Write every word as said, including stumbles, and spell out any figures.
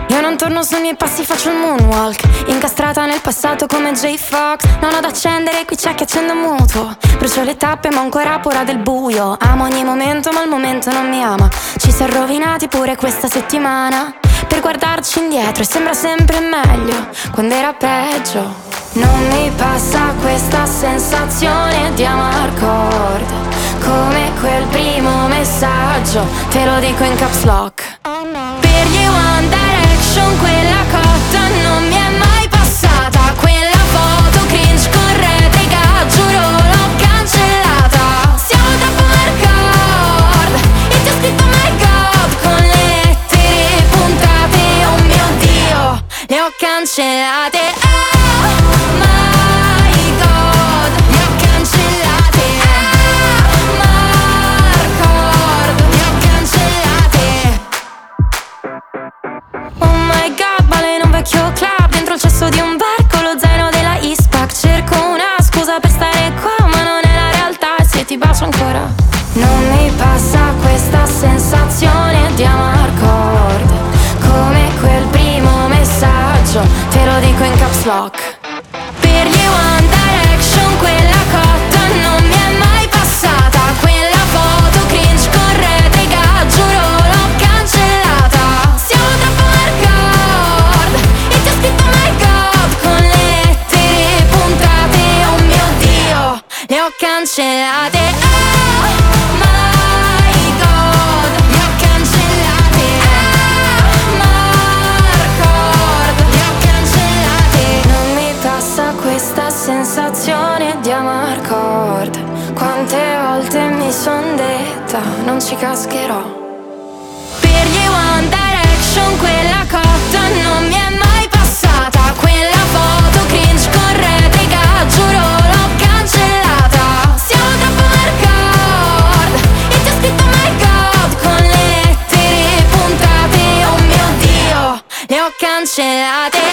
Io non torno sui miei passi, faccio il moonwalk, incastrata nel passato come J Fox. Non ho da accendere, qui c'è che accendo mutuo. Brucio le tappe ma ho ancora paura del buio. Amo ogni momento ma il momento non mi ama. Ci si è rovinati pure questa settimana per guardarci indietro e sembra sempre meglio quando era peggio. Non mi passa questa sensazione di amarcord, come quel primo messaggio, te lo dico in caps lock. Per gli One Direction quella cotta non mi è mai passata. Quella foto cringe con replica, giuro l'ho cancellata. Siamo troppo hardcore e ti ho scritto my god con le lettere puntate. Oh mio Dio, le ho cancellate. Oh my god, le ho cancellate. Oh Marcord, le ho cancellate. Oh my god, ballo in un vecchio club dentro il cesso di un barco, lo zaino della Eastpak. Cerco una scusa per stare qua, ma non è la realtà e se ti bacio ancora. Non mi passa questa sensazione di amarcord, come quel primo messaggio, te lo dico in caps lock. Per gli One Direction quella cotta non mi è mai passata. Quella foto cringe con replica, giuro l'ho cancellata. Siamo troppo hardcore e ti ho scritto my god con le lettere puntate. Oh mio Dio, le ho cancellate. Oh my god, le ho cancellate. Oh Marcord, le ho cancellate. Non mi passa questa sensazione di amarcord. Quante volte mi son detta non ci cascherò. Per gli One Direction quella cotta non mi è mai passata. Quella foto cringe con replica, giuro l'ho cancellata. Siamo troppo hardcore e ti ho scritto my god con le lettere puntate. Oh mio Dio, le ho cancellate.